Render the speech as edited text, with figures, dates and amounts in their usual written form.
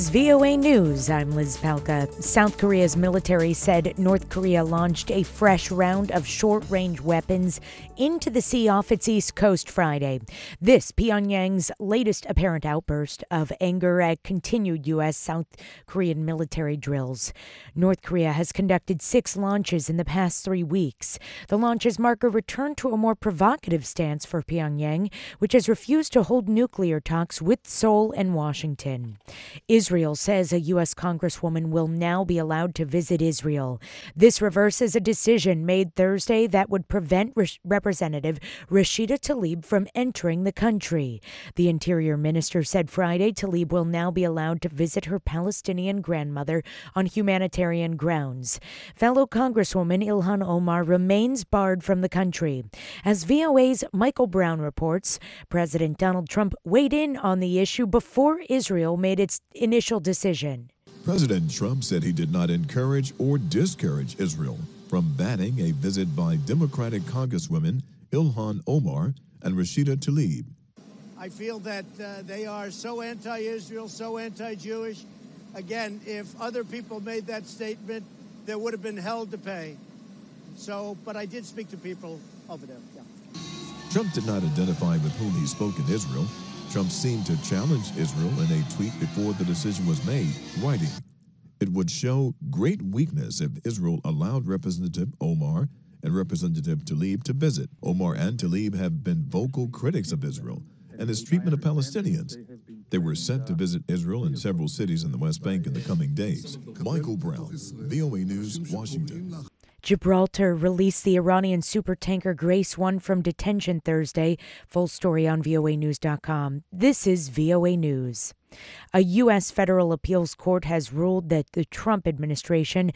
VOA News, I'm Liz Palka. South Korea's military said North Korea launched a fresh round of short-range weapons into the sea off its east coast Friday. This Pyongyang's latest apparent outburst of anger at continued U.S.-South Korean military drills. North Korea has conducted 6 launches in the past 3 weeks. The launches mark a return to a more provocative stance for Pyongyang, which has refused to hold nuclear talks with Seoul and Washington. Israel says a U.S. Congresswoman will now be allowed to visit Israel. This reverses a decision made Thursday that would prevent Representative Rashida Tlaib from entering the country. The Interior Minister said Friday Tlaib will now be allowed to visit her Palestinian grandmother on humanitarian grounds. Fellow Congresswoman Ilhan Omar remains barred from the country. As VOA's Michael Brown reports, President Donald Trump weighed in on the issue before Israel made its initial decision. President Trump said he did not encourage or discourage Israel from banning a visit by Democratic Congresswomen Ilhan Omar and Rashida Tlaib. I feel that they are so anti-Israel, so anti-Jewish. Again, if other people made that statement, there would have been hell to pay. But I did speak to people over there. Yeah. Trump did not identify with whom he spoke in Israel. Trump seemed to challenge Israel in a tweet before the decision was made, writing, "It would show great weakness if Israel allowed Representative Omar and Representative Tlaib to visit. Omar and Tlaib have been vocal critics of Israel and its treatment of Palestinians. They were set to visit Israel in several cities in the West Bank in the coming days." Michael Brown, VOA News, Washington. Gibraltar released the Iranian supertanker Grace 1 from detention Thursday. Full story on voanews.com. This is VOA News. A U.S. federal appeals court has ruled that the Trump administration